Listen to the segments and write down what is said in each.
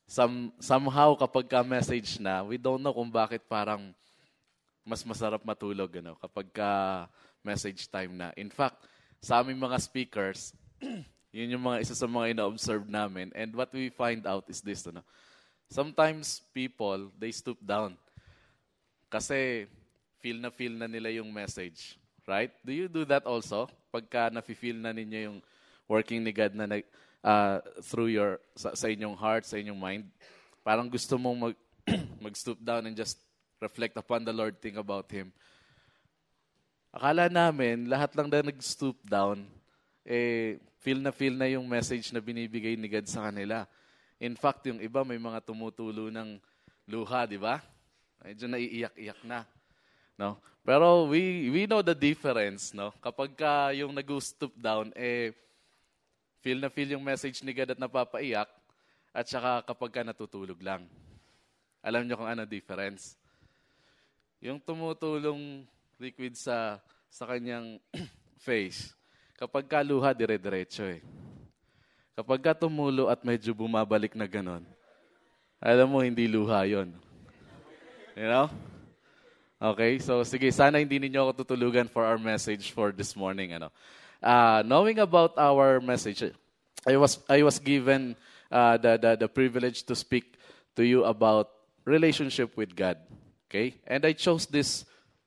somehow kapag ka-message na, we don't know kung bakit parang mas masarap matulog kapag ka-message time na. In fact, sa aming mga speakers, yun yung isa sa mga ina-observe namin. And what we find out is this, sometimes people, they stoop down. Kasi feel na nila yung message. Right? Do you do that also? Pagka nafe-feel na ninyo yung working ni God na through sa inyong heart, sa inyong mind, parang gusto mong mag-stoop down and just reflect upon the Lord, think about Him. Akala namin, lahat lang na nag-stoop down, feel na yung message na binibigay ni God sa kanila. In fact, yung iba may mga tumutulo ng luha, di ba? Medyo naiiyak-iyak na. No? Pero we know the difference, no? Kapag yung nag-stoop down, feel yung message ni God at napapaiyak, at saka kapag natutulog lang. Alam niyo kung ano difference? Yung tumutulong liquid sa kanyang face, kapag luha, dire-diretso Kapag tumulo at medyo bumabalik na ganon, alam mo, hindi luha yon. You know? Okay, so sige, sana hindi ninyo ako tutulugan for our message for this morning. Knowing about our message, I was given the privilege to speak to you about relationship with God. Okay, and I chose this.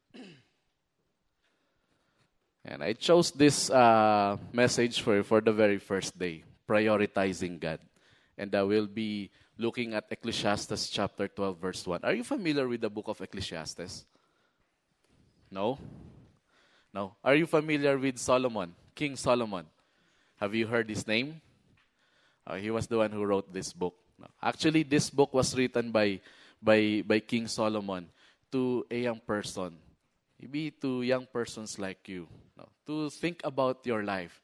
And I chose this message for the very first day, prioritizing God. And I will be looking at Ecclesiastes chapter 12, verse 1. Are you familiar with the book of Ecclesiastes? No? No. Are you familiar with Solomon, King Solomon? Have you heard his name? He was the one who wrote this book. No. Actually, this book was written by King Solomon to a young person. Maybe to young persons like you. No. To think about your life.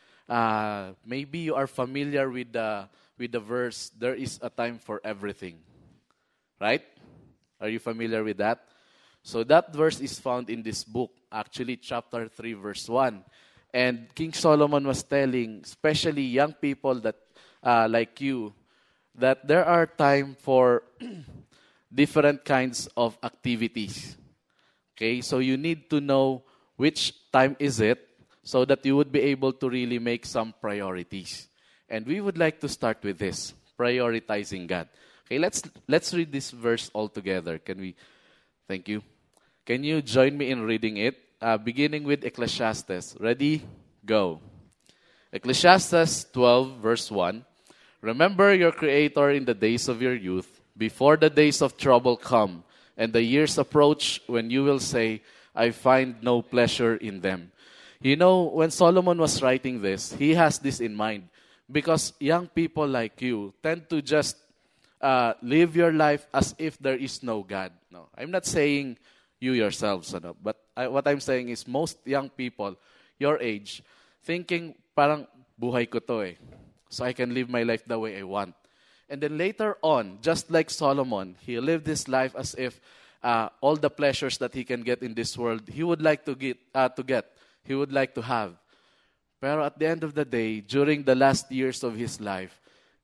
Maybe you are familiar with the verse, there is a time for everything. Right? Are you familiar with that? So that verse is found in this book, actually chapter 3, verse 1. And King Solomon was telling, especially young people that like you, that there are time for different kinds of activities. Okay, so you need to know which time is it so that you would be able to really make some priorities. And we would like to start with this, prioritizing God. Okay, let's read this verse all together. Can we? Thank you. Can you join me in reading it? Beginning with Ecclesiastes. Ready? Go. Ecclesiastes 12, verse 1. Remember your Creator in the days of your youth, before the days of trouble come, and the years approach when you will say, I find no pleasure in them. You know, when Solomon was writing this, he has this in mind. Because young people like you tend to just live your life as if there is no God. No, I'm not saying you yourselves, but what I'm saying is most young people, your age, thinking parang buhay ko to so I can live my life the way I want. And then later on, just like Solomon, he lived his life as if all the pleasures that he can get in this world, he would like to get, he would like to have. Pero at the end of the day, during the last years of his life,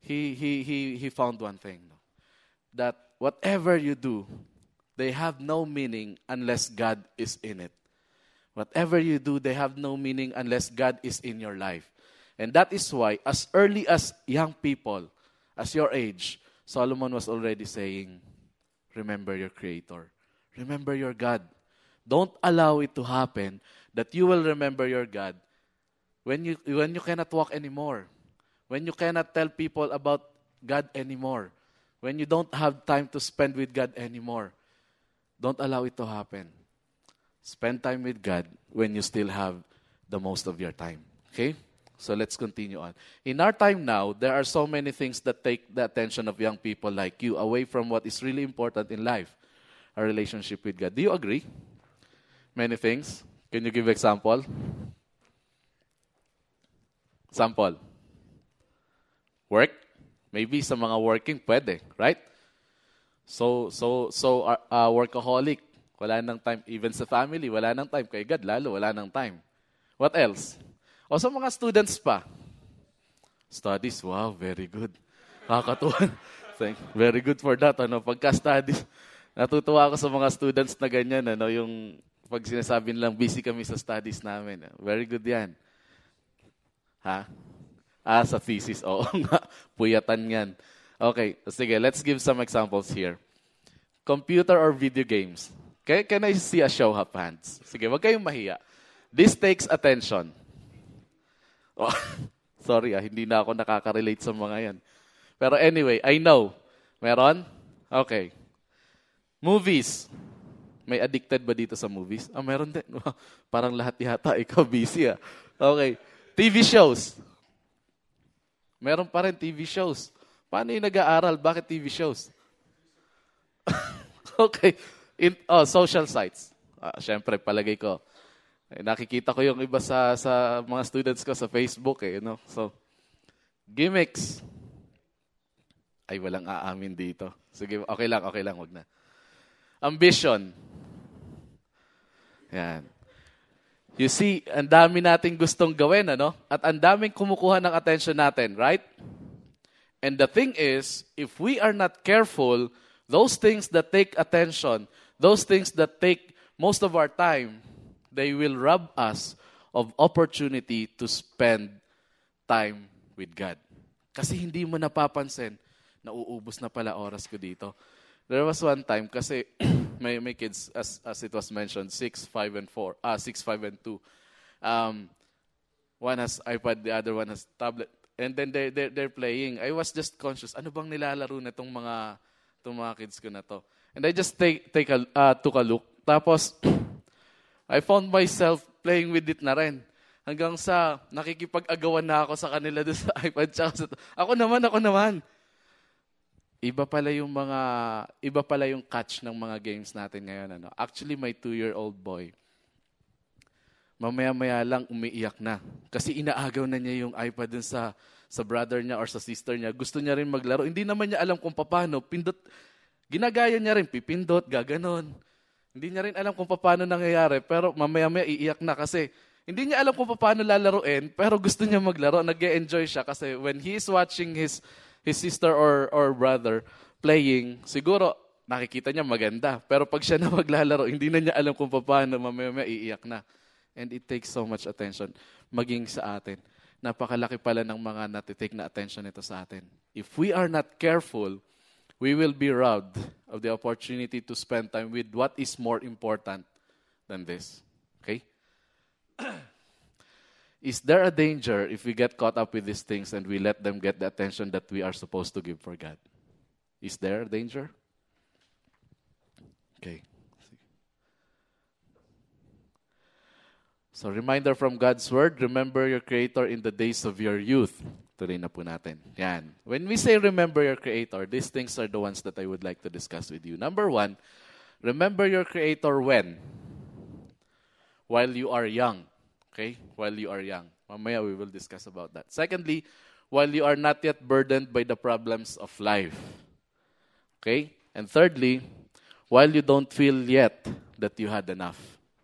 he found one thing, that whatever you do, they have no meaning unless God is in it. Whatever you do, they have no meaning unless God is in your life. And that is why, as early as young people, as your age, Solomon was already saying, remember your Creator. Remember your God. Don't allow it to happen that you will remember your God when you cannot walk anymore, when you cannot tell people about God anymore, when you don't have time to spend with God anymore. Don't allow it to happen. Spend time with God when you still have the most of your time. Okay? So let's continue on. In our time now, there are so many things that take the attention of young people like you away from what is really important in life, our relationship with God. Do you agree? Many things. Can you give example? Example. Work? Maybe sa mga working, pwede, right? So workaholic, wala nang time. Even sa family, wala nang time. Kay God, lalo, wala nang time. What else? O sa mga students pa. Studies, wow, very good. Nakakatuwa. Very good for that. Pagka-studies, natutuwa ako sa mga students na ganyan. Yung pag sinasabi nilang busy kami sa studies namin. Very good yan. Ha? Sa thesis. Oo nga. Puyatan yan. Okay. Sige, let's give some examples here. Computer or video games. Okay? Can I see a show of hands? Sige, wag kayong mahiya. This takes attention. Oh, sorry, hindi na ako nakaka-relate sa mga yan. Pero anyway, I know. Meron? Okay. Movies. May addicted ba dito sa movies? Meron din. Parang lahat yata. Ikaw busy Okay. TV shows. Meron pa rin TV shows. Paano yung nag-aaral? Bakit TV shows? Okay. Social sites. Siyempre, palagay ko. Nakikita ko yung iba sa mga students ko sa Facebook. So, gimmicks. Ay, walang aamin dito. Sige, okay lang, wag na. Ambition. Yan. You see, ang dami nating gustong gawin, At ang daming kumukuha ng attention natin, right? And the thing is, if we are not careful, those things that take attention, those things that take most of our time, they will rob us of opportunity to spend time with God. Kasi hindi mo napapansin, nauubos na pala oras ko dito. There was one time, kasi may kids, as it was mentioned, 6, 5, and 4. 6, 5, and 2. One has iPad, the other one has tablet. And then they're playing. I was just conscious, ano bang nilalaro na itong mga kids ko na to? And I just took a look. Tapos, I found myself playing with it na rin. Hanggang sa nakikipag-agawan na ako sa kanila doon sa iPad. Ako naman. Iba pala yung catch ng mga games natin ngayon. Actually, my 2-year-old boy, mamaya-maya lang umiiyak na. Kasi inaagaw na niya yung iPad dun sa brother niya or sa sister niya. Gusto niya rin maglaro. Hindi naman niya alam kung paano. Ginagaya niya rin, pipindot, gaganon. Hindi niya rin alam kung paano nangyayari. Pero mamaya-maya iiyak na kasi hindi niya alam kung paano lalaruin. Pero gusto niya maglaro. Nag-e-enjoy siya kasi when he is watching his sister or brother playing, siguro nakikita niya maganda. Pero pag siya na maglalaro, hindi na niya alam kung paano, mamaya iiyak na. And it takes so much attention. Maging sa atin. Napakalaki pala ng mga natitake na attention ito sa atin. If we are not careful, we will be robbed of the opportunity to spend time with what is more important than this. Okay? Is there a danger if we get caught up with these things and we let them get the attention that we are supposed to give for God? Is there a danger? Okay. So, reminder from God's Word, remember your Creator in the days of your youth. Tuloy na po natin. Yan. When we say remember your Creator, these things are the ones that I would like to discuss with you. Number 1, remember your Creator when? While you are young. Okay? While you are young. Mamaya we will discuss about that. Secondly, while you are not yet burdened by the problems of life. Okay? And thirdly, while you don't feel yet that you had enough.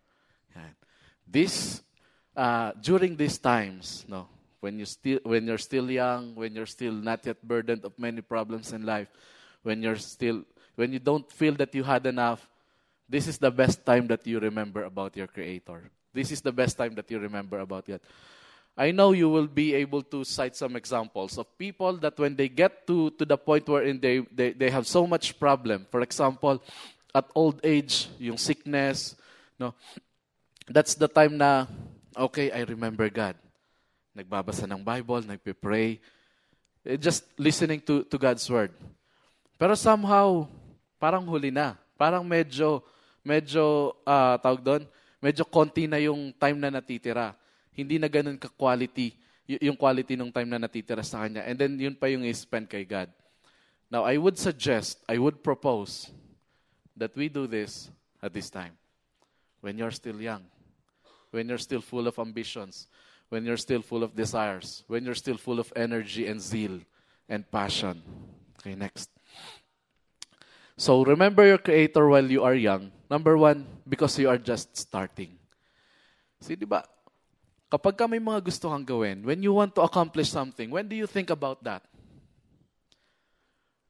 During these times, when you're still young, when you're still not yet burdened of many problems in life, when you don't feel that you had enough, this is the best time that you remember about your Creator. This is the best time that you remember about it. I know you will be able to cite some examples of people that when they get to the point wherein they have so much problem. For example, at old age, yung sickness, that's the time na, okay, I remember God. Nagbabasa ng Bible, nagpe-pray, just listening to God's Word. Pero somehow, parang huli na. Parang medyo tawag doon, medyo konti na yung time na natitira. Hindi na ganun ka-quality, yung quality ng time na natitira sa Kanya. And then yun pa yung i-spend kay God. Now, I would propose that we do this at this time. When you're still young. When you're still full of ambitions. When you're still full of desires. When you're still full of energy and zeal and passion. Okay, next. So, remember your Creator while you are young. Number 1, because you are just starting. See, di ba? Kapag ka may mga gusto kang gawin, when you want to accomplish something, when do you think about that?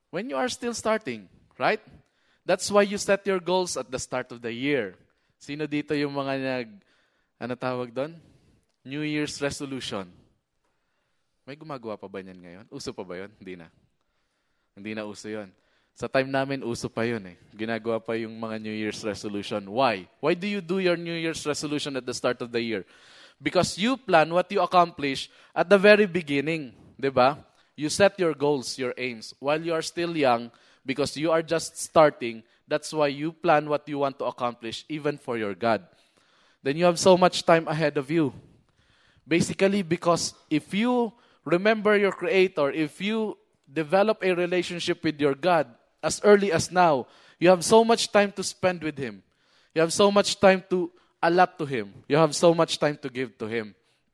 When you are still starting, right? That's why you set your goals at the start of the year. Sino dito yung mga ano tawag doon? New Year's resolution. May gumagawa pa ba niyan ngayon? Uso pa ba yun? Hindi na. Hindi na uso yun. Sa time namin, uso pa yun eh. Ginagawa pa yung mga New Year's resolution. Why? Why do you do your New Year's resolution at the start of the year? Because you plan what you accomplish at the very beginning. Diba? You set your goals, your aims. While you are still young, because you are just starting, that's why you plan what you want to accomplish, even for your God. Then you have so much time ahead of you. Basically, because if you remember your Creator, if you develop a relationship with your God as early as now, you have so much time to spend with Him. You have so much time to allot to Him. You have so much time to give to Him.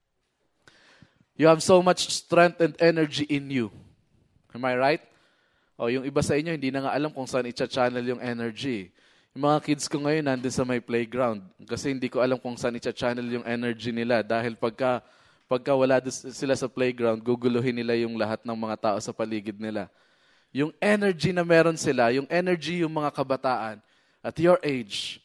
You have so much strength and energy in you. Am I right? O, yung iba sa inyo, hindi na nga alam kung saan i-channel yung energy. Yung mga kids ko ngayon, nandun sa may playground. Kasi hindi ko alam kung saan i-channel yung energy nila. Dahil pagka wala sila sa playground, guguluhin nila yung lahat ng mga tao sa paligid nila. Yung energy na meron sila, yung energy yung mga kabataan, at your age,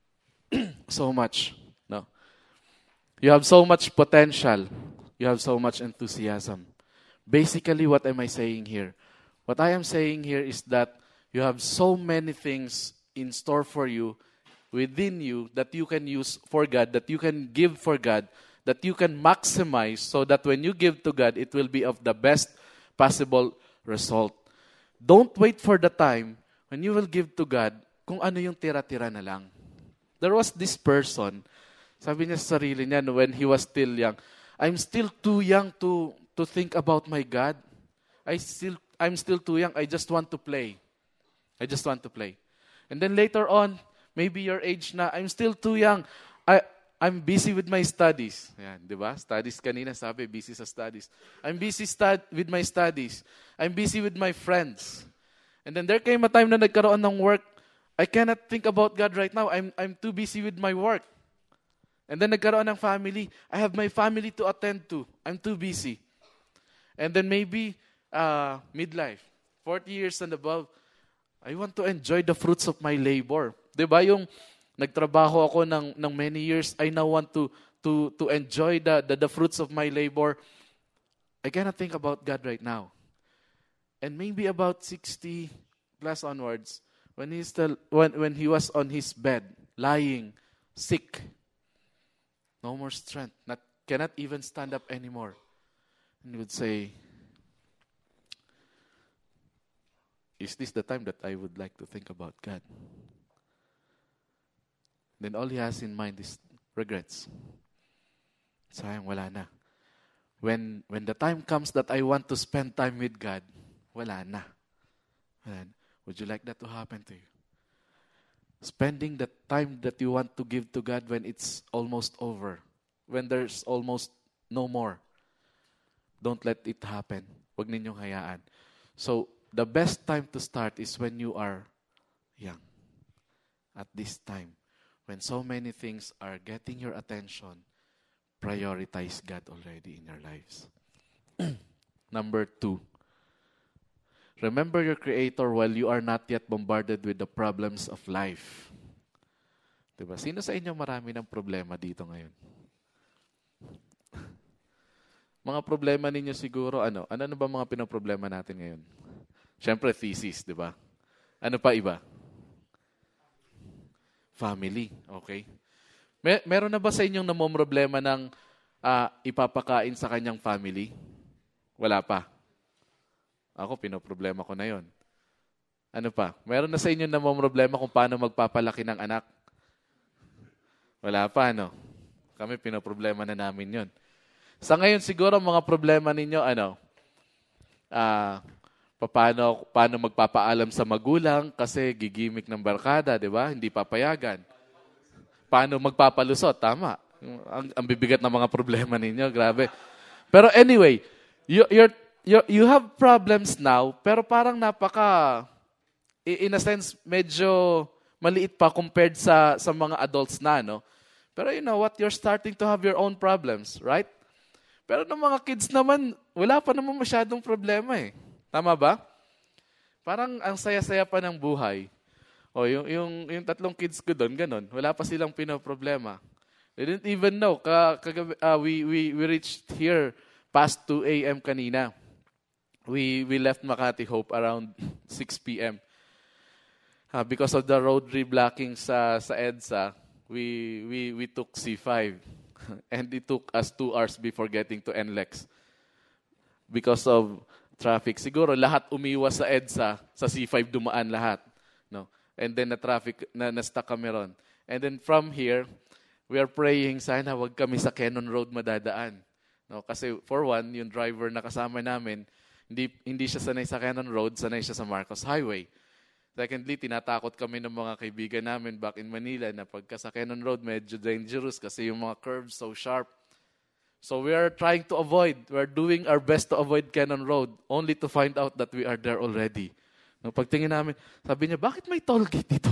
so much. No? You have so much potential. You have so much enthusiasm. Basically, what am I saying here? What I am saying here is that you have so many things in store for you, within you, that you can use for God, that you can give for God, that you can maximize so that when you give to God, it will be of the best possible result. Don't wait for the time when you will give to God kung ano yung tira-tira na lang. There was this person, sabi niya sa sarili niya when he was still young, I'm still too young to think about my God. I'm still too young. I just want to play. I just want to play. And then later on, maybe your age na, I'm still too young. I'm busy with my studies. Yan, di ba? Studies kanina, sabi, busy sa studies. I'm busy with my studies. I'm busy with my friends. And then there came a time na nagkaroon ng work. I cannot think about God right now. I'm too busy with my work. And then nagkaroon ng family. I have my family to attend to. I'm too busy. And then maybe midlife, 40 years and above, I want to enjoy the fruits of my labor. Diba yung nagtrabaho ako ng many years, I now want to enjoy the fruits of my labor. I cannot think about God right now. And maybe about 60 plus onwards, when he was on his bed, lying, sick, no more strength, cannot even stand up anymore. And he would say, is this the time that I would like to think about God? Then all he has in mind is regrets. Sayang, wala na. When the time comes that I want to spend time with God, wala na. Would you like that to happen to you? Spending the time that you want to give to God when it's almost over, when there's almost no more. Don't let it happen. Huwag ninyong hayaan. So, the best time to start is when you are young. At this time, when so many things are getting your attention, prioritize God already in your lives. Number 2, remember your Creator while you are not yet bombarded with the problems of life. Diba? Sino sa inyo marami ng problema dito ngayon? Mga problema ninyo siguro, ano ba mga pinoproblema natin ngayon? Siyempre, thesis, di ba? Ano pa iba? Family, okay. Meron na ba sa inyong namomroblema ng ipapakain sa kanyang family? Wala pa. Ako, pinoproblema ko na yon. Ano pa? Meron na sa inyo namomroblema kung paano magpapalaki ng anak? Wala pa, no? Kami, pinoproblema na namin yon. Sa ngayon, siguro, mga problema ninyo, paano magpapaalam sa magulang kasi gigimik ng barkada, di ba? Hindi papayagan. Paano magpapalusot? Tama. Ang bibigat ng mga problema ninyo, grabe. Pero anyway, you have problems now, pero parang in a sense, medyo maliit pa compared sa mga adults na, no? Pero you know what? You're starting to have your own problems, right? Pero ng mga kids naman, wala pa naman masyadong problema eh. Tama ba? Parang ang saya-saya pa ng buhay. O yung tatlong kids ko doon, ganun. Wala pa silang pinoproblema. They didn't even know. We reached here past 2 a.m. kanina. We left Makati Hope around 6 p.m. Because of the road reblocking sa EDSA, we took C5. And it took us 2 hours before getting to NLEX. Because of traffic. Siguro lahat umiwas sa EDSA, sa C5 dumaan lahat. No? And then na-stuck kami ron. And then from here, we are praying, sana wag kami sa Cannon Road madadaan. No? Kasi for one, yung driver na kasama namin, hindi siya sanay sa Cannon Road, sanay siya sa Marcos Highway. Secondly, tinatakot kami ng mga kaibigan namin back in Manila na pagka sa Cannon Road, medyo dangerous kasi yung mga curves so sharp. So we are trying to avoid, we are doing our best to avoid Cannon Road, only to find out that we are there already. No, pagtingin namin, sabi niya, bakit may toll gate dito?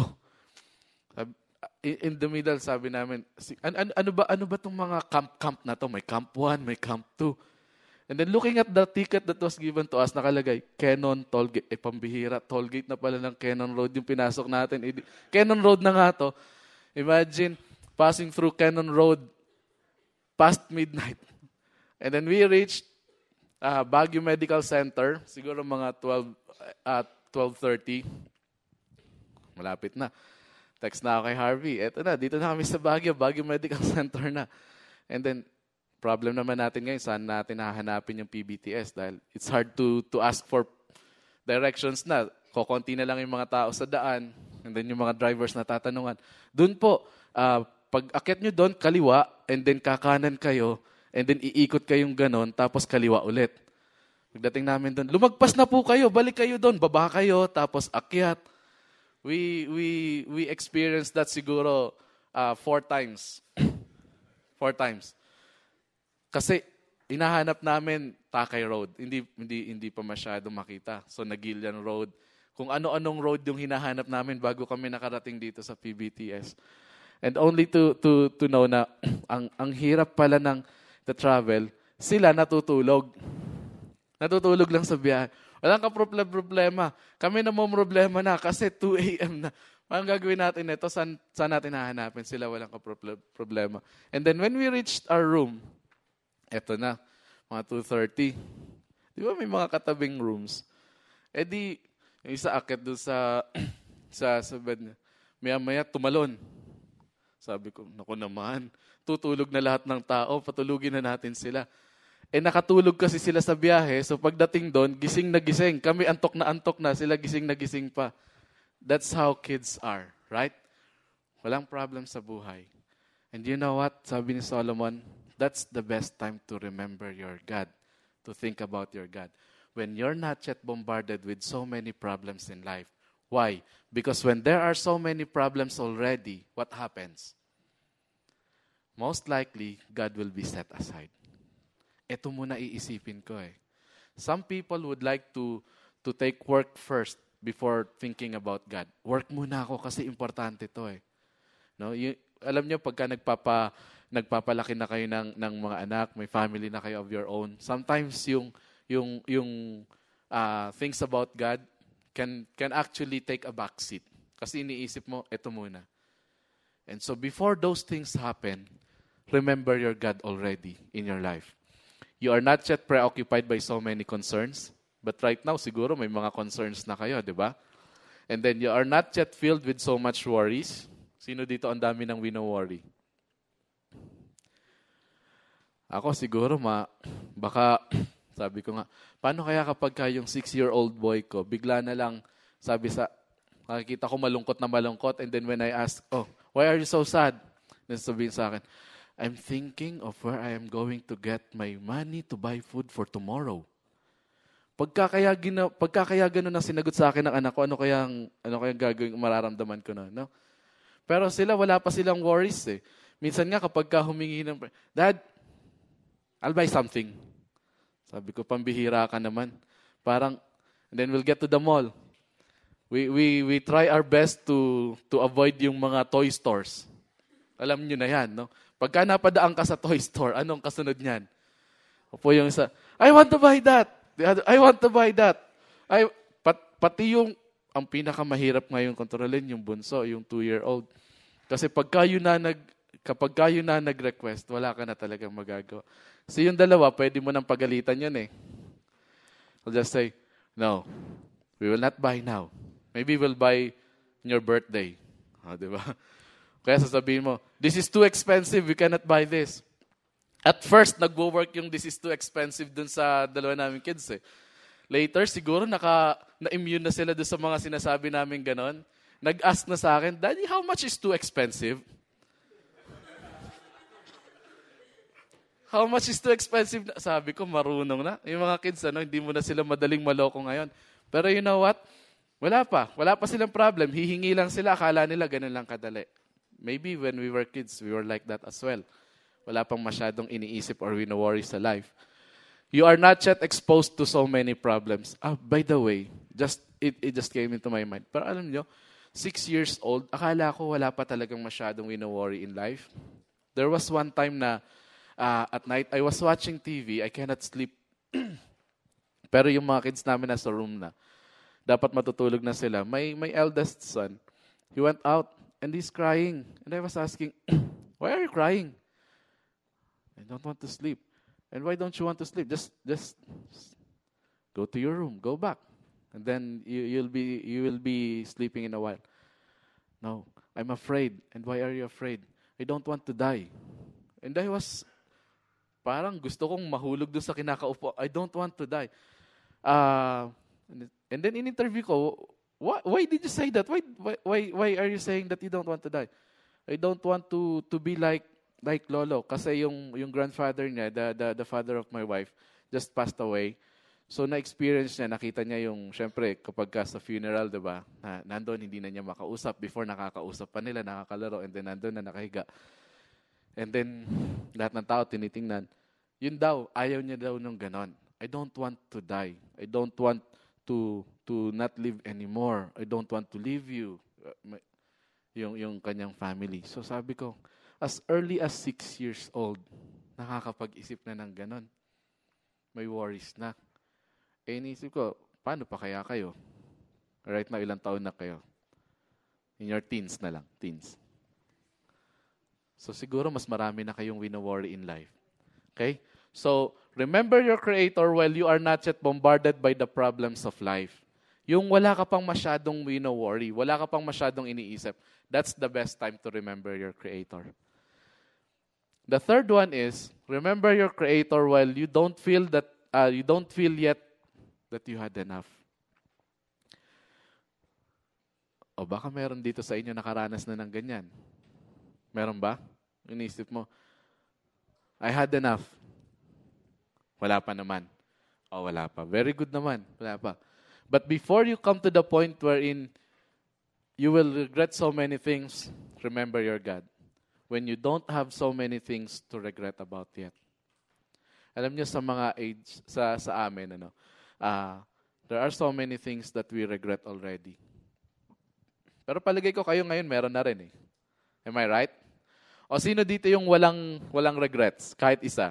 In the middle, sabi namin, ano ba itong mga camp na to? May camp 1, may camp 2. And then looking at the ticket that was given to us, nakalagay, Cannon Toll Gate. Pambihira, toll gate na pala ng Cannon Road yung pinasok natin. Cannon Road na nga to. Imagine, passing through Cannon Road past midnight. And then we reached Baguio Medical Center, siguro mga 12:30. Malapit na. Text na ako kay Harvey. Eto na, dito na kami sa Baguio Medical Center na. And then, problem naman natin ngayon, saan natin hahanapin yung PBTS? Dahil it's hard to ask for directions na. Kokonti na lang yung mga tao sa daan. And then yung mga drivers na tatanungan. Doon po, pag akit nyo doon, kaliwa, and then kakanan kayo, and then iikot kayong ganon, tapos kaliwa ulit. Pagdating namin doon, lumagpas na po kayo, balik kayo doon, baba kayo, tapos akyat. We experienced that siguro 4 times. 4 times. Kasi hinahanap namin Takay Road. Hindi pa masyado makita. So Nagilian Road. Kung ano-anong road yung hinahanap namin bago kami nakarating dito sa PBTS. And only to know na ang hirap pala ng the travel, sila natutulog. Natutulog lang sa biyahe. Walang ka-problema. Kami na mo problema na kasi 2 a.m. na. Ang gagawin natin ito, saan natin hahanapin? Sila walang ka-problema. And then when we reached our room, eto na, mga 2:30. Di ba may mga katabing rooms? Eh di, yung isa akit doon sa bed niya. Maya-maya tumalon. Sabi ko, naku naman, tutulog na lahat ng tao, patulugin na natin sila. Eh nakatulog kasi sila sa biyahe, so pagdating doon, gising na gising. Kami antok na, sila gising na gising pa. That's how kids are, right? Walang problem sa buhay. And you know what? Sabi ni Solomon, that's the best time to remember your God, to think about your God. When you're not yet bombarded with so many problems in life. Why? Because when there are so many problems already, what happens? Most likely, God will be set aside. Ito muna iisipin ko eh. Some people would like to take work first before thinking about God. Work muna ako kasi importante to eh. No? Alam niyo, pagka nagpapalaki na kayo ng mga anak, may family na kayo of your own, sometimes yung things about God can actually take a back seat. Kasi iniisip mo, ito muna. And so before those things happen, remember your God already in your life. You are not yet preoccupied by so many concerns, but right now, siguro may mga concerns na kayo, di ba? And then you are not yet filled with so much worries. Sino dito ang dami ng wino-worry? Ako siguro, baka, sabi ko nga, paano kaya kapag yung 6-year-old boy ko, bigla na lang, nakikita ko malungkot na malungkot, and then when I ask, oh, why are you so sad? Then sabihin sa akin, I'm thinking of where I am going to get my money to buy food for tomorrow. Pagka kaya gano'n ang sinagot sa akin ng anak ko, ano kayang gagawin, mararamdaman ko na, no? Pero sila, wala pa silang worries eh. Minsan nga kapag humingi ng, Dad, I'll buy something. Sabi ko, pambihira ka naman. Parang, and then we'll get to the mall. We try our best to avoid yung mga toy stores. Alam niyo na yan, no? Pagka napadaan ka sa toy store, anong kasunod niyan? Opo yung isa, I want to buy that. I want to buy that. Pati ang pinakamahirap ngayon kontrolin, yung bunso, yung 2-year-old. Kasi kapag kayo na nag-request, wala ka na talagang magagawa. Kasi yung dalawa, pwede mo nang pagalitan yun eh. I'll just say, no, we will not buy now. Maybe we'll buy in your birthday. Di ba? Kaya sasabihin mo, this is too expensive, we cannot buy this. At first, nagwo-work yung this is too expensive dun sa dalawa namin kids eh. Later, siguro na-immune na sila dun sa mga sinasabi namin ganon. Nag-ask na sa akin, Daddy, how much is too expensive? How much is too expensive? Sabi ko, marunong na. Yung mga kids, hindi mo na sila madaling maloko ngayon. Pero you know what? Wala pa silang problem. Hihingi lang sila, akala nila ganun lang kadali. Maybe when we were kids, we were like that as well. Wala pang masyadong iniisip or wino-worry sa life. You are not yet exposed to so many problems. By the way, it just came into my mind. Pero alam nyo, 6 years old, akala ko wala pa talagang masyadong wino-worry in life. There was one time na at night, I was watching TV, I cannot sleep. Pero yung mga kids namin nasa room na. Dapat matutulog na sila. My eldest son, he went out and he's crying. And I was asking, why are you crying? I don't want to sleep. And why don't you want to sleep? Just go to your room, go back. And then you will be sleeping in a while. No, I'm afraid. And why are you afraid? I don't want to die. And I was parang gusto kong mahulog doon sa kinakaupo. I don't want to die. And then in interview ko, why did you say that? Why are you saying that you don't want to die? I don't want to be like Lolo. Kasi yung grandfather niya, the father of my wife, just passed away. So na-experience niya, nakita niya syempre, kapag sa funeral, diba, nandun, hindi na niya makausap. Before, nakakausap pa nila, nakakalaro, and then nandun na nakahiga. And then, lahat ng tao tinitingnan. Yun daw, ayaw niya daw nung ganon. I don't want to die. I don't want to not live anymore. I don't want to leave you. Yung kanyang family. So sabi ko, as early as 6 years old, nakakapag-isip na ng ganon. May worries na. Inisip ko, paano pa kaya kayo? Right now, ilang taon na kayo? In your teens na lang. Teens. So siguro mas marami na kayong wino-worry in life. Okay? So, remember your Creator while you are not yet bombarded by the problems of life. Yung wala ka pang masyadong wino-worry, wala ka pang masyadong iniisip, that's the best time to remember your Creator. The third one is, remember your Creator while you don't feel yet that you had enough. O baka meron dito sa inyo nakaranas na ng ganyan. Meron ba? Inisip mo, I had enough. Wala pa naman. Wala pa. Very good naman. Wala pa. But before you come to the point wherein you will regret so many things, remember your God. When you don't have so many things to regret about yet. Alam niyo sa mga age, sa amin, there are so many things that we regret already. Pero palagay ko kayo ngayon meron na rin eh. Am I right? O sino dito yung walang regrets? Kahit isa.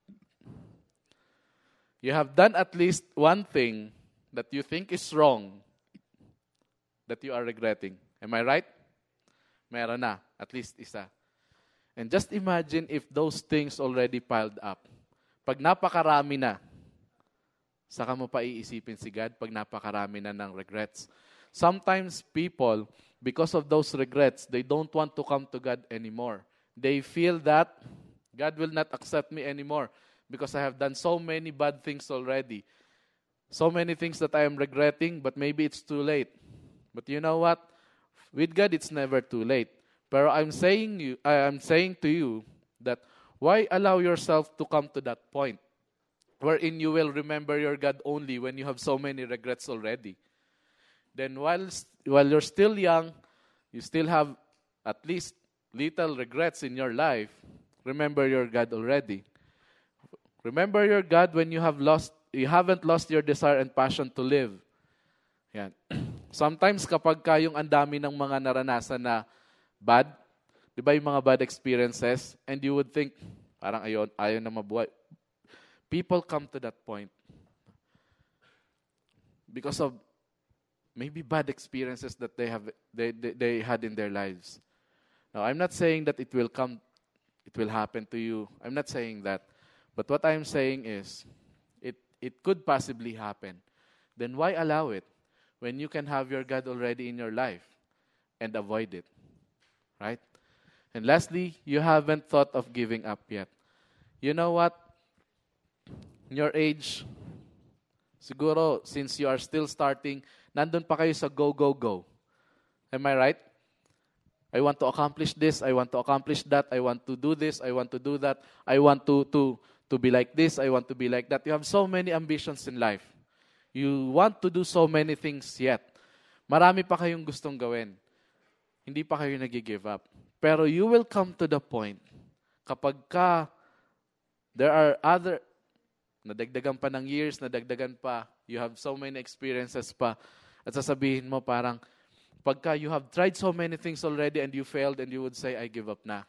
You have done at least one thing that you think is wrong that you are regretting. Am I right? Meron na. At least isa. And just imagine if those things already piled up. Pag napakarami na, saka mo pa iisipin si God pag napakarami na ng regrets. Sometimes people, because of those regrets, they don't want to come to God anymore. They feel that God will not accept me anymore because I have done so many bad things already. So many things that I am regretting, but maybe it's too late. But you know what? With God, it's never too late. Pero I'm saying to you that why allow yourself to come to that point wherein you will remember your God only when you have so many regrets already? Then while you're still young, you still have at least little regrets in your life, remember your God already. Remember your God when you haven't lost your desire and passion to live. Yan. Sometimes kapag yung ang dami ng mga naranasan na bad, di ba yung mga bad experiences, and you would think, parang ayaw na mabuhay. People come to that point because of maybe bad experiences that they had in their lives. Now, I'm not saying that it will happen to you. I'm not saying that. But what I'm saying is, it could possibly happen. Then why allow it when you can have your God already in your life and avoid it? Right? And lastly, you haven't thought of giving up yet. You know what? In your age, siguro, since you are still starting, nandun pa kayo sa go, go, go. Am I right? I want to accomplish this. I want to accomplish that. I want to do this. I want to do that. I want to be like this. I want to be like that. You have so many ambitions in life. You want to do so many things yet. Marami pa kayong gustong gawin. Hindi pa kayo nag-give up. Pero you will come to the point kapag there are other, nadagdagan pa ng years, nadagdagan pa, you have so many experiences pa, at sasabihin mo parang, pagka you have tried so many things already and you failed and you would say, I give up na.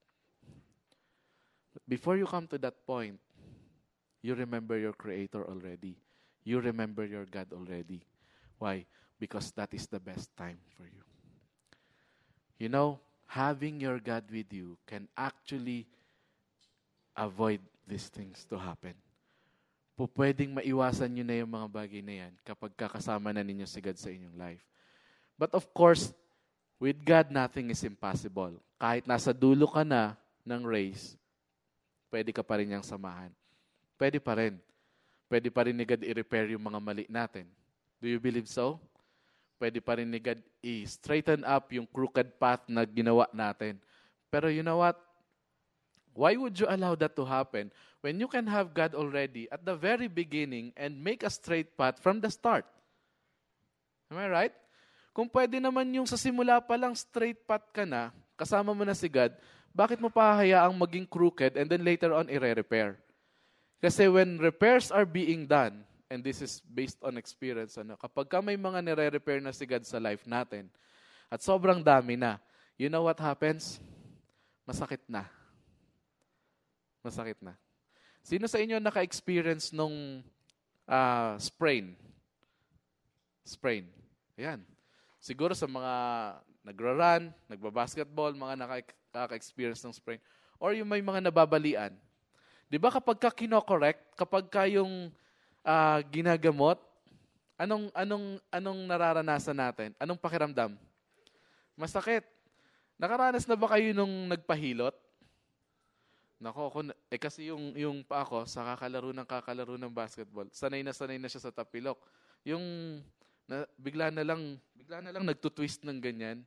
But before you come to that point, you remember your Creator already. You remember your God already. Why? Because that is the best time for you. You know, having your God with you can actually avoid these things to happen. Pwedeng maiwasan nyo na yung mga bagay na yan kapag kakasama na ninyo si God sa inyong life. But of course, with God, nothing is impossible. Kahit nasa dulo ka na ng race, pwede ka pa rin niyang samahan. Pwede pa rin. Pwede pa rin ni God i-repair yung mga mali natin. Do you believe so? Pwede pa rin ni God i-straighten up yung crooked path na ginawa natin. Pero you know what? Why would you allow that to happen when you can have God already at the very beginning and make a straight path from the start? Am I right? Kung pwede naman yung sa simula pa lang straight path ka na, kasama mo na si God, bakit mo pa hayaang maging crooked and then later on i-repair? Kasi when repairs are being done, and this is based on experience, kapag ka may mga nire-repair na si God sa life natin, at sobrang dami na, you know what happens? Masakit na. Masakit na. Sino sa inyo naka-experience nung sprain? Sprain. Ayan. Siguro sa mga nagra-run, nagbabasketball, mga nakaka-experience ng sprain. Or yung may mga nababalian. Di ba kapag ka kino-correct, kapag ka yung ginagamot, anong nararanasan natin? Anong pakiramdam? Masakit. Nakaranas na ba kayo nung nagpahilot? Nako, kasi yung pa ako, sa kakalaro ng basketball, sanay na siya sa tapilok. Yung bigla na lang nagtutwist ng ganyan.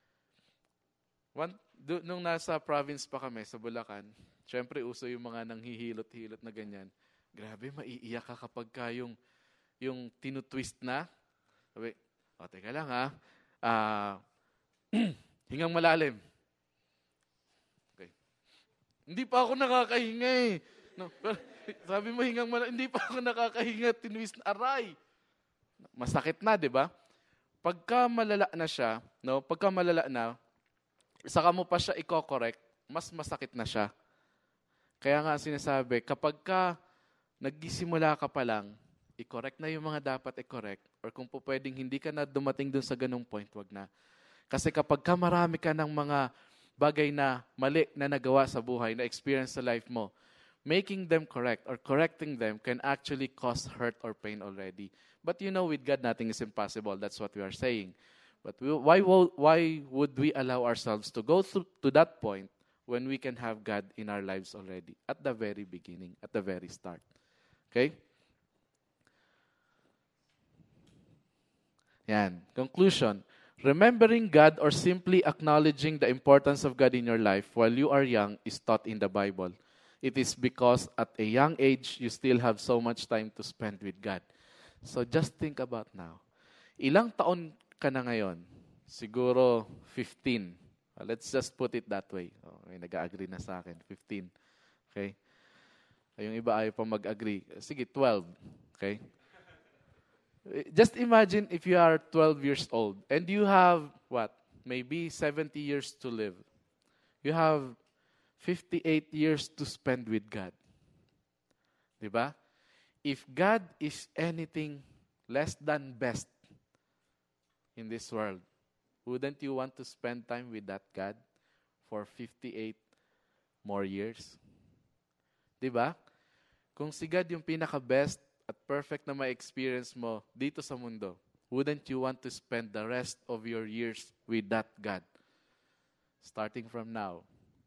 Nung nasa province pa kami, sa Bulacan, syempre uso yung mga nanghihilot-hilot na ganyan. Grabe, maiiyak ka kapag ka yung tinutwist na. Sabi, teka lang ha. Hingang malalim. Okay. Hindi pa ako nakakahinga eh. No, sabi mo hingang malalim, hindi pa ako nakakahinga, tinwist na, aray. Masakit na, di ba? Pagka malala na, saka mo pa siya i-correct, mas masakit na siya. Kaya nga sinasabi, kapag ka nagsisimula ka pa lang, i-correct na yung mga dapat i-correct, or kung po pwedeng hindi ka na dumating dun sa ganung point, wag na. Kasi kapag ka marami ka ng mga bagay na mali na nagawa sa buhay, na experience sa life mo, making them correct or correcting them can actually cause hurt or pain already. But you know, with God, nothing is impossible. That's what we are saying. But why would we allow ourselves to go through to that point when we can have God in our lives already, at the very beginning, at the very start? Okay? Yan. Conclusion. Remembering God or simply acknowledging the importance of God in your life while you are young is taught in the Bible. It is because at a young age, you still have so much time to spend with God. So just think about now. Ilang taon ka na ngayon? Siguro 15. Let's just put it that way. May nag-agree na sa akin. 15. Okay? Yung iba ayaw pa mag-agree. Sige, 12. Okay? Just imagine if you are 12 years old and you have, maybe 70 years to live. You have 58 years to spend with God. Diba? If God is anything less than best, in this world, wouldn't you want to spend time with that God for 58 more years? Diba? Kung si God yung pinaka-best at perfect na ma-experience mo dito sa mundo, wouldn't you want to spend the rest of your years with that God? Starting from now.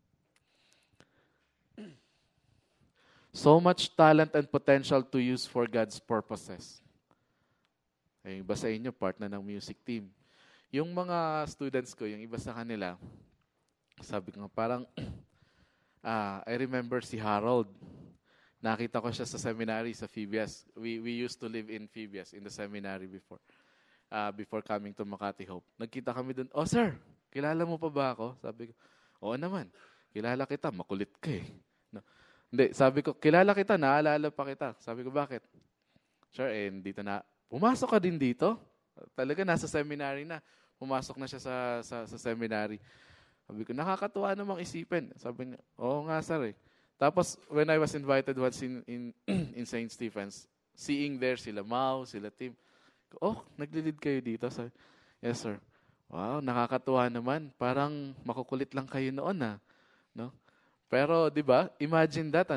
So much talent and potential to use for God's purposes. Ay, iba sa inyo, part na ng music team. Yung mga students ko, yung iba sa kanila, sabi ko parang, I remember si Harold. Nakita ko siya sa seminary sa Phoebias. We used to live in Phoebias, in the seminary before coming to Makati Hope. Nagkita kami dun, oh sir, kilala mo pa ba ako? Sabi ko, oo naman, kilala kita, makulit ka eh. No. Hindi, sabi ko, kilala kita, naalala pa kita. Sabi ko, bakit? Sure, dito na, pumasok ka din dito? Talaga, nasa seminary na. Pumasok na siya sa seminary. Sabi ko, nakakatuwa namang isipin. Sabi niya, oo nga sir eh. Tapos, when I was invited once in St. Stephen's, seeing there sila Mau, sila Tim, oh, naglilid kayo dito? Sabi, yes sir. Wow, nakakatuwa naman. Parang makukulit lang kayo noon no? Pero, di ba, imagine that,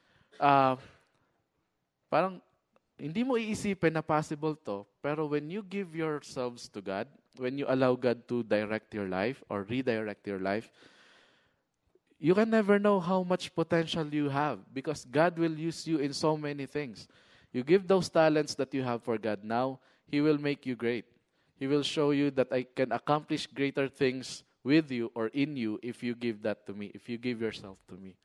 parang, hindi mo iisipin na possible to, pero when you give yourselves to God, when you allow God to direct your life or redirect your life, you can never know how much potential you have because God will use you in so many things. You give those talents that you have for God now, He will make you great. He will show you that I can accomplish greater things with you or in you if you give that to me, if you give yourself to me.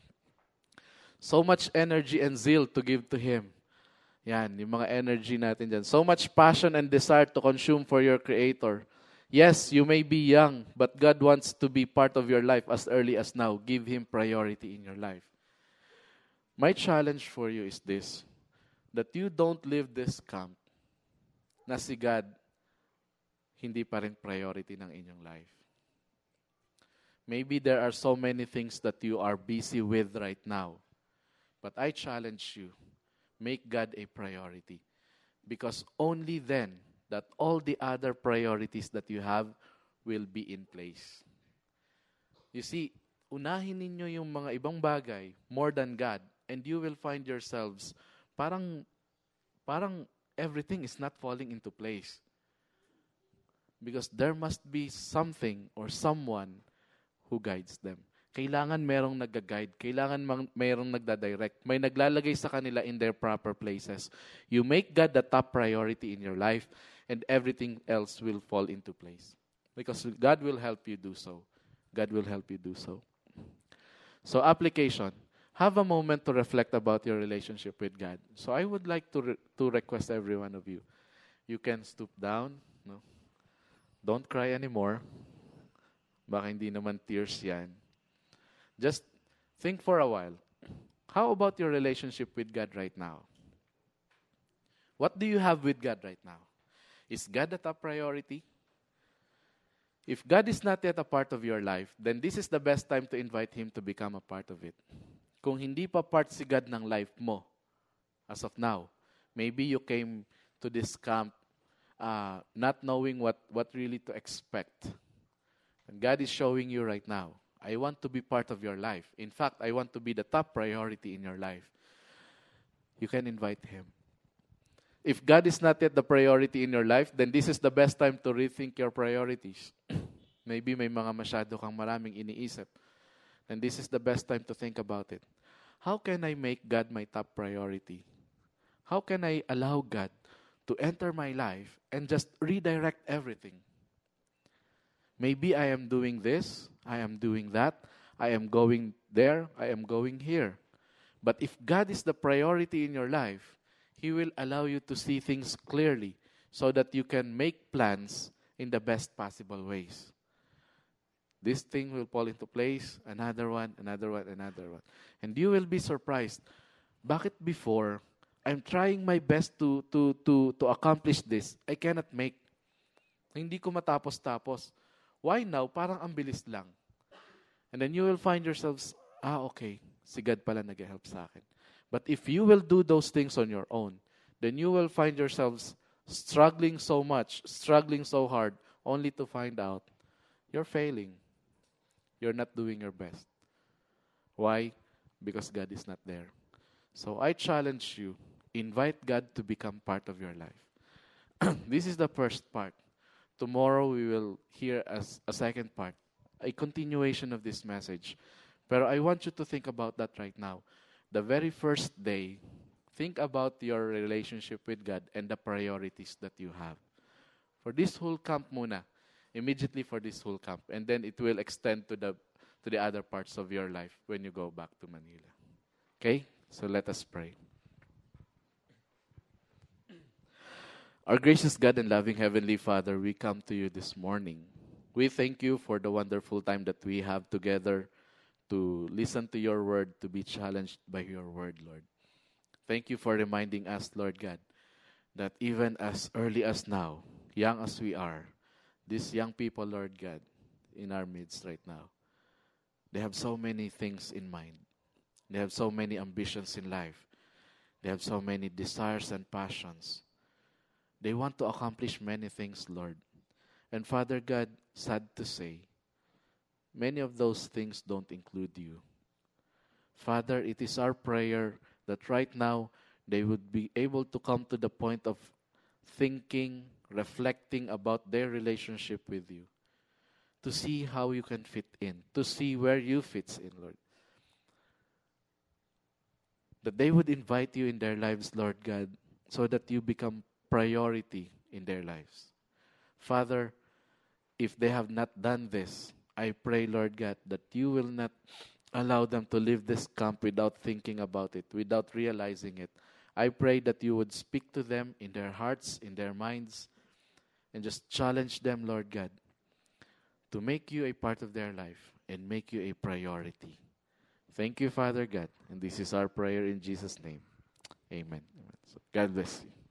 So much energy and zeal to give to Him. Yan, yung mga energy natin dyan. So much passion and desire to consume for your Creator. Yes, you may be young, but God wants to be part of your life as early as now. Give Him priority in your life. My challenge for you is this, that you don't live this camp na si God hindi pa rin priority ng inyong life. Maybe there are so many things that you are busy with right now. But I challenge you, make God a priority. Because only then that all the other priorities that you have will be in place. You see, unahin ninyo yung mga ibang bagay more than God and you will find yourselves parang everything is not falling into place. Because there must be something or someone who guides them. Kailangan merong nag-guide. Kailangan merong nagda-direct. May naglalagay sa kanila in their proper places. You make God the top priority in your life and everything else will fall into place. Because God will help you do so. God will help you do so. So application. Have a moment to reflect about your relationship with God. So I would like to request every one of you. You can stoop down. No? Don't cry anymore. Baka hindi naman tears yan. Just think for a while. How about your relationship with God right now? What do you have with God right now? Is God the top priority? If God is not yet a part of your life, then this is the best time to invite Him to become a part of it. Kung hindi pa part si God ng life mo, as of now, maybe you came to this camp not knowing what really to expect. And God is showing you right now, I want to be part of your life. In fact, I want to be the top priority in your life. You can invite Him. If God is not yet the priority in your life, then this is the best time to rethink your priorities. Maybe may mga masyado kang maraming iniisip. And this is the best time to think about it. How can I make God my top priority? How can I allow God to enter my life and just redirect everything? Maybe I am doing this, I am doing that, I am going there, I am going here. But if God is the priority in your life, He will allow you to see things clearly so that you can make plans in the best possible ways. This thing will fall into place, another one. And you will be surprised. Bakit before, I'm trying my best to accomplish this, I cannot make. Hindi ko matapos-tapos. Why now? Parang ang bilis lang. And then you will find yourselves, okay, si God pala nag-help sa akin. But if you will do those things on your own, then you will find yourselves struggling so much, struggling so hard, only to find out you're failing. You're not doing your best. Why? Because God is not there. So I challenge you, invite God to become part of your life. This is the first part. Tomorrow we will hear as a second part, a continuation of this message. But I want you to think about that right now. The very first day, think about your relationship with God and the priorities that you have. For this whole camp muna, immediately for this whole camp. And then it will extend to the other parts of your life when you go back to Manila. Okay? So let us pray. Our gracious God and loving Heavenly Father, we come to you this morning. We thank you for the wonderful time that we have together to listen to your word, to be challenged by your word, Lord. Thank you for reminding us, Lord God, that even as early as now, young as we are, these young people, Lord God, in our midst right now, they have so many things in mind. They have so many ambitions in life. They have so many desires and passions. They want to accomplish many things, Lord. And Father God, sad to say, many of those things don't include you. Father, it is our prayer that right now they would be able to come to the point of thinking, reflecting about their relationship with you, to see how you can fit in, to see where you fits in, Lord. That they would invite you in their lives, Lord God, so that you become priority in their lives. Father, if they have not done this, I pray, Lord God, that you will not allow them to leave this camp without thinking about it, without realizing it. I pray that you would speak to them in their hearts, in their minds, and just challenge them, Lord God, to make you a part of their life and make you a priority. Thank you, Father God. And this is our prayer in Jesus' name. Amen. So God bless you.